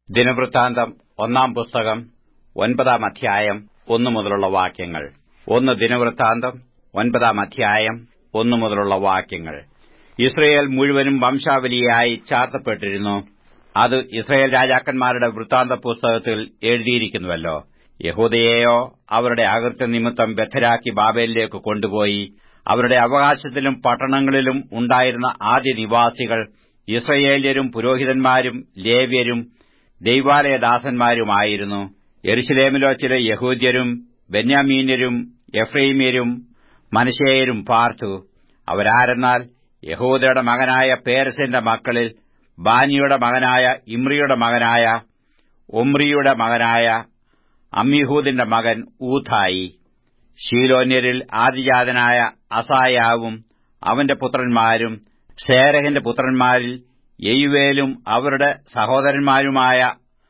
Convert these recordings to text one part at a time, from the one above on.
ദിനവൃത്താന്തം 1 പുസ്തകം 9 അധ്യായം 1 മുതലുള്ള വാക്യങ്ങൾ. 1 ദിനവൃത്താന്തം 9 അധ്യായം 1 മുതലുള്ള വാക്യങ്ങൾ. ഇസ്രയേൽ മുഴുവനും വംശാവലിയായി ചാർത്തപ്പെട്ടിരുന്നു. അത് ഇസ്രയേൽ രാജാക്കന്മാരുടെ വൃത്താന്ത പുസ്തകത്തിൽ എഴുതിയിരിക്കുന്നുവല്ലോ. യഹൂദയെയോ അവരുടെ അകൃത്യനിമിത്തം ബദ്ധരാക്കി ബാബേലിലേക്ക് കൊണ്ടുപോയി. അവരുടെ അവകാശത്തിലും പട്ടണങ്ങളിലും ഉണ്ടായിരുന്ന ആദ്യ നിവാസികൾ ഇസ്രയേല്യരും പുരോഹിതന്മാരും ലേവ്യരും ദൈവാലയദാസന്മാരുമായിരുന്നു. യെരൂശലേമിലോ ചില യഹൂദ്യരും ബെന്യാമീന്യരും എഫ്രയീമ്യരും മനശ്ശെയരും പാർത്തു. അവരാരെന്നാൽ യഹൂദയുടെ മകനായ പേരെസിന്റെ മക്കളിൽ ബാനിയുടെ മകനായ ഇമ്രിയുടെ മകനായ ഒമ്രിയുടെ മകനായ അമ്മീഹൂദിന്റെ മകൻ ഊഥായി. ശീലോന്യരിൽ ആദിജാതനായ അസായാവും അവന്റെ പുത്രന്മാരും സേരഹിന്റെ പുത്രന്മാരിൽ യെയുവേലും അവരുടെ സഹോദരന്മാരുമായ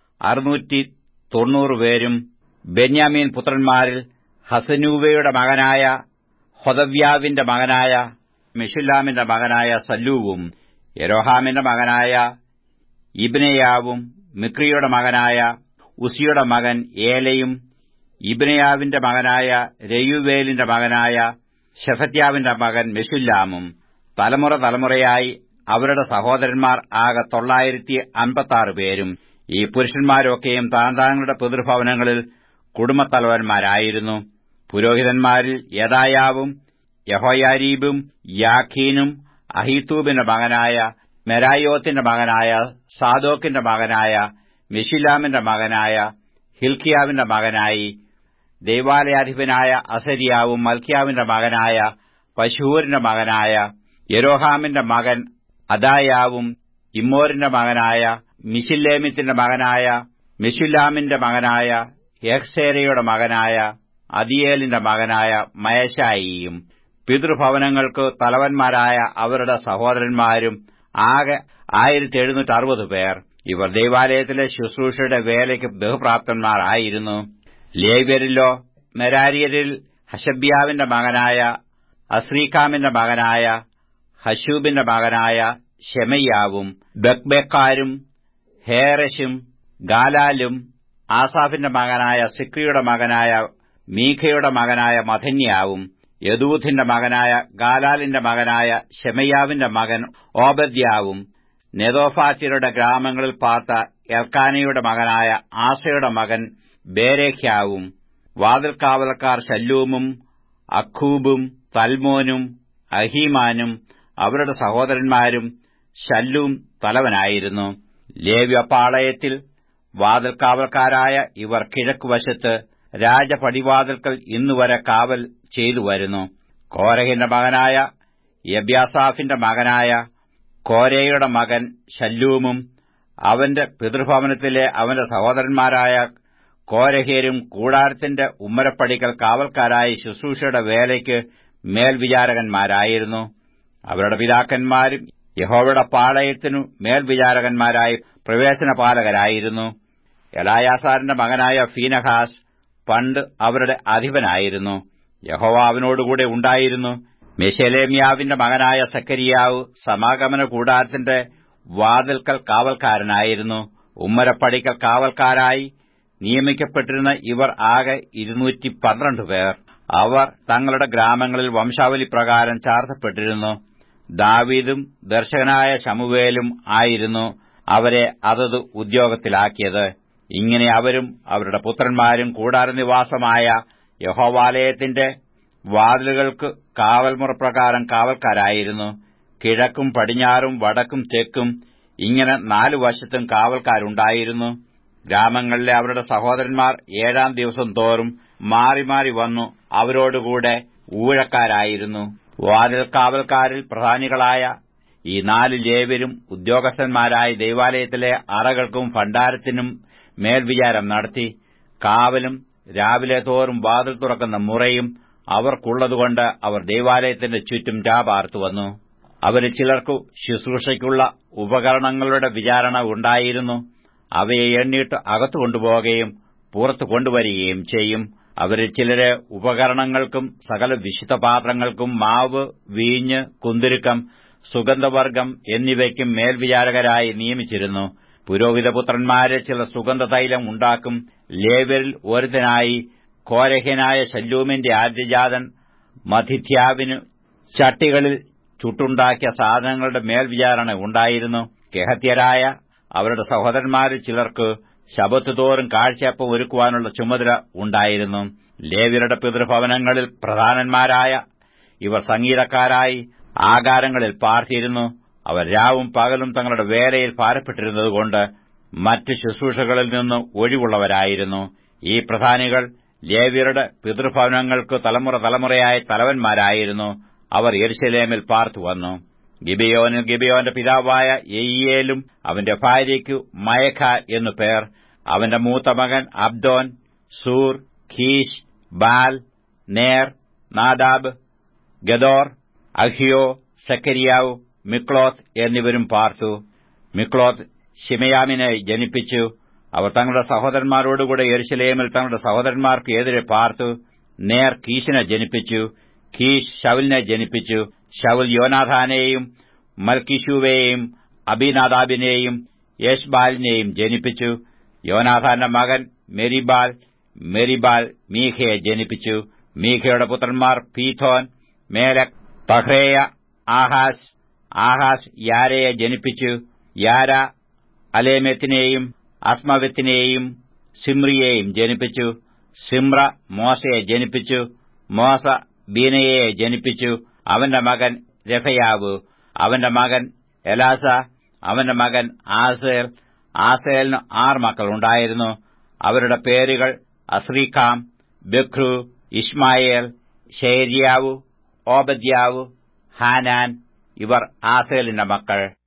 690 പേരും. ബെന്യാമീൻ പുത്രന്മാരിൽ ഹസനൂവയുടെ മകനായ ഹൊദവ്യാവിന്റെ മകനായ മെശുല്ലാമിന്റെ മകനായ സല്ലൂവും യെരോഹാമിന്റെ മകനായ ഇബ്നെയാവും മിക്രിയുടെ മകനായ ഉസിയുടെ മകൻ ഏലയും ഇബ്നെയാവിന്റെ മകനായ രെയുവേലിന്റെ മകനായ ശെഫത്യാവിന്റെ മകൻ മെശുല്ലാമും. തലമുറ തലമുറയായി അവരുടെ സഹോദരന്മാർ ആകെ 956 പേരും. ഈ പുരുഷന്മാരൊക്കെയും താന്താങ്ങളുടെ പിതൃഭവനങ്ങളിൽ കുടുംബത്തലവന്മാരായിരുന്നു. പുരോഹിതന്മാരിൽ യെദായാവും യഹോയാരീബും യാഖീനും അഹീത്തൂബിന്റെ മകനായ മെരായോത്തിന്റെ മകനായ സാദോക്കിന്റെ മകനായ മെശുല്ലാമിന്റെ മകനായ ഹിൽക്കിയാവിന്റെ മകനായി ദൈവാലയാധിപനായ അസര്യാവും മൽക്യാവിന്റെ മകനായ പശൂരിന്റെ മകനായ യെരോഹാമിന്റെ മകൻ അദായാവും ഇമ്മോരിന്റെ മകനായ മിശില്ലേമിത്തിന്റെ മകനായ മെശുല്ലാമിന്റെ മകനായ യഹ്സേരയുടെ മകനായ അദിയേലിന്റെ മകനായ മയശായിയും. പിതൃഭവനങ്ങൾക്ക് തലവന്മാരായ അവരുടെ സഹോദരന്മാരും ആകെ 1760 പേർ. ഇവർ ദൈവാലയത്തിലെ ശുശ്രൂഷയുടെ വേലയ്ക്ക് ബഹുപ്രാപ്തന്മാരായിരുന്നു. ലേവ്യരിലോ മെരാര്യരിൽ ഹശബ്യാവിന്റെ മകനായ അസ്രീക്കാമിന്റെ മകനായ ഹശൂബിന്റെ മകനായ ശെമയ്യാവും ബക്ബെക്കാരും ഹേറെശും ഗാലാലും ആസാഫിന്റെ മകനായ സിക്രിയുടെ മകനായ മീഖയുടെ മകനായ മഥന്യാവും യദൂഥിന്റെ മകനായ ഗാലാലിന്റെ മകനായ ശെമയ്യാവിന്റെ മകൻ ഓബദ്യാവും നെതോഫാത്യരുടെ ഗ്രാമങ്ങളിൽ പാർത്ത എൽക്കാനയുടെ മകനായ ആസയുടെ മകൻ ബേരെഖ്യാവും. വാതിൽക്കാവലക്കാർ ശല്ലൂമും അഖൂബും തൽമോനും അഹീമാനും അവരുടെ സഹോദരന്മാരും. ശല്ലൂം തലവനായിരുന്നു. ലേവ്യപാളയത്തിൽ വാതിൽക്കാവൽക്കാരായ ഇവർ കിഴക്കുവശത്ത് രാജപടിവാതിൽക്കൽ ഇന്നുവരെ കാവൽ ചെയ്തുവരുന്നു. കോരഹിന്റെ മകനായ എബ്യാസാഫിന്റെ മകനായ കോരയുടെ മകൻ ശല്ലൂമും അവന്റെ പിതൃഭവനത്തിലെ അവന്റെ സഹോദരന്മാരായ കോരഹ്യരും കൂടാരത്തിന്റെ ഉമ്മരപ്പടിക്കൽ കാവൽക്കാരായി ശുശ്രൂഷയുടെ വേലയ്ക്ക് മേൽവിചാരകന്മാരായിരുന്നു. അവരുടെ പിതാക്കന്മാരും യഹോവയുടെ പാളയത്തിനു മേൽവിചാരകന്മാരായി പ്രവേശനപാലകരായിരുന്നു. എലായാസാറിന്റെ മകനായ ഫീനഹാസ് പണ്ട് അവരുടെ അധിപനായിരുന്നു. യഹോവ അവനോടുകൂടെ ഉണ്ടായിരുന്നു. മെശേലെമ്യാവിന്റെ മകനായ സക്കരിയാവ് സമാഗമന കൂടാരത്തിന്റെ വാതിൽക്കൽ കാവൽക്കാരനായിരുന്നു. ഉമ്മരപ്പടിക്കൽ കാവൽക്കാരായി നിയമിക്കപ്പെട്ടിരുന്ന ഇവർ ആകെ 212 പേർ. അവർ തങ്ങളുടെ ഗ്രാമങ്ങളിൽ വംശാവലിപ്രകാരം ചാർത്തപ്പെട്ടിരുന്നു. ദാവീദും ദർശകനായ ശമൂവേലും ആയിരുന്നു അവരെ അതത് ഉദ്യോഗത്തിലാക്കിയത്. ഇങ്ങനെ അവരും അവരുടെ പുത്രന്മാരും കൂടാരനിവാസമായ യഹോവാലയത്തിന്റെ വാതിലുകൾക്ക് കാവൽമുറപ്രകാരം കാവൽക്കാരായിരുന്നു. കിഴക്കും പടിഞ്ഞാറും വടക്കും തെക്കും ഇങ്ങനെ 4 വശത്തും കാവൽക്കാരുണ്ടായിരുന്നു. ഗ്രാമങ്ങളിലെ അവരുടെ സഹോദരന്മാർ 7-ാം ദിവസം തോറും മാറി മാറി വന്നു അവരോടുകൂടെ ഊഴക്കാരായിരുന്നു. വാതിൽ കാവൽക്കാരിൽ പ്രധാനികളായ ഈ 4 ലേവ്യരും ഉദ്യോഗസ്ഥന്മാരായി ദൈവാലയത്തിലെ അറകൾക്കും ഭണ്ഡാരത്തിനും മേൽവിചാരം നടത്തി. കാവലും രാവിലെ തോറും വാതിൽ തുറക്കുന്ന മുറയും അവർക്കുള്ളതുകൊണ്ട് അവർ ദൈവാലയത്തിന്റെ ചുറ്റും രാപാർത്തുവന്നു. അവരിൽ ചിലർക്കു ശുശ്രൂഷയ്ക്കുള്ള ഉപകരണങ്ങളുടെ വിചാരണ ഉണ്ടായിരുന്നു. അവയെ എണ്ണിയിട്ട് അകത്തു കൊണ്ടുപോകുകയും പുറത്തു കൊണ്ടുവരികയും ചെയ്യും. അവരിൽ ചിലരെ ഉപകരണങ്ങൾക്കും സകല വിശുദ്ധപാത്രങ്ങൾക്കും മാവ്, വീഞ്ഞ്, കുന്തുരുക്കം, സുഗന്ധവർഗ്ഗം എന്നിവയ്ക്കും മേൽവിചാരകരായി നിയമിച്ചിരുന്നു. പുരോഹിതപുത്രന്മാരെ ചില സുഗന്ധതൈലം ഉണ്ടാക്കും. ലേവ്യരിൽ ഒരുത്തനായി കോരഹ്യനായ ശല്ലൂമിന്റെ ആദ്യജാതൻ മഥിഥ്യാവിന് ചട്ടികളിൽ ചുട്ടുണ്ടാക്കിയ സാധനങ്ങളുടെ മേൽവിചാരണ ഉണ്ടായിരുന്നു. കെഹത്യരായ അവരുടെ സഹോദരന്മാരിൽ ചിലർക്ക് ശബത്ത് തോറും കാഴ്ചയപ്പം ഒരുക്കുവാനുള്ള ചുമതല ഉണ്ടായിരുന്നു. ലേവ്യരുടെ പിതൃഭവനങ്ങളിൽ പ്രധാനന്മാരായ ഇവർ സംഗീതക്കാരായി ആകാരങ്ങളിൽ പാർത്തിരുന്നു. അവർ രാവും പകലും തങ്ങളുടെ വേലയിൽ ഭാരപ്പെട്ടിരുന്നതുകൊണ്ട് മറ്റ് ശുശ്രൂഷകളിൽ നിന്ന് ഒഴിവുള്ളവരായിരുന്നു. ഈ പ്രധാനികൾ ലേവ്യരുടെ പിതൃഭവനങ്ങൾക്ക് തലമുറ തലമുറയായി തലവന്മാരായിരുന്നു. അവർ യെരൂശലേമിൽ പാർത്തുവന്നു. ഗിബെയോനിൽ ഗിബെയോന്റെ പിതാവായ യെയീയേലും അവന്റെ ഭാര്യയ്ക്കു മയഖ എന്നു പേർ. അവന്റെ മൂത്ത മകൻ അബ്ദോൻ, സൂർ, ഖീശ്, ബാൽ, നേർ, നാദാബ്, ഗദോർ, അഹ്യോ, സെക്കരിയാവ്, മിക്ലോത്ത് എന്നിവരും പാർത്തു. മിക്ലോത്ത് ശിമയാമിനെ ജനിപ്പിച്ചു. അവർ തങ്ങളുടെ സഹോദരന്മാരോടുകൂടെ യെരൂശലേമിൽ തങ്ങളുടെ സഹോദരന്മാർക്ക് എതിരെ പാർത്തു. നേർ കീശിനെ ജനിപ്പിച്ചു. കീശ് ശൌലിനെ ജനിപ്പിച്ചു. ശൌൽ യോനാഥാനെയും മൽക്കീശൂവയെയും അബീനാദാബിനെയും യെശ്ബാലിനെയും ജനിപ്പിച്ചു. യോനാഥാന്റെ മകൻ മെരിബാൽ, മെരിബാൽ മീഖയെ ജനിപ്പിച്ചു. മീഖയുടെ പുത്രന്മാർ Pithon, Melech, Tahrea, Ahaz. Ahaz യാരയെ ജനിപ്പിച്ചു. യാര അലേമെത്തിനെയും അസ്മവെത്തിനെയും സിമ്രിയെയും ജനിപ്പിച്ചു. സിമ്ര മോസയെ ജനിപ്പിച്ചു. മോസ ബീനയെ ജനിപ്പിച്ചു. അവന്റെ മകൻ രഫയാവ്. അവന്റെ മകൻ എലാസ. അവന്റെ മകൻ ആസേൽ. ആസേലിന് 6 മക്കളുണ്ടായിരുന്നു. അവരുടെ പേരുകൾ അസ്രീക്കാം, ബെഖ്രു, ഇഷ്മായേൽ, ശേര്യാവു, ഓബദ്യാവു, ഹാനാൻ. ഇവർ ആസേലിന്റെ മക്കൾ.